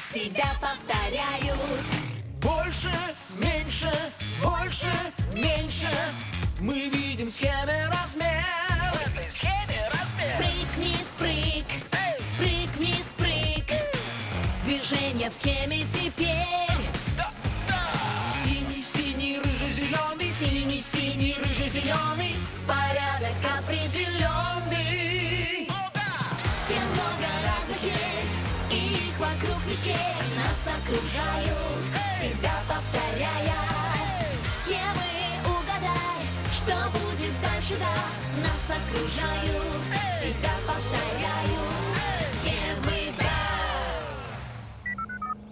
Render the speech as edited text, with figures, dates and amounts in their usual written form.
себя повторяют. Больше, меньше, больше, меньше. Мы видим в схеме размер. Прыг-вниз, прыг, прыг-вниз, прыг. Движение в схеме теперь. Синий, синий, рыжий, зеленый. Синий, синий, рыжий, зеленый. Порядок определенный. Схем много разных есть, и их вокруг вещей нас окружают, себя повторяя. Схемы угадай, что будет дальше, да, нас окружают, себя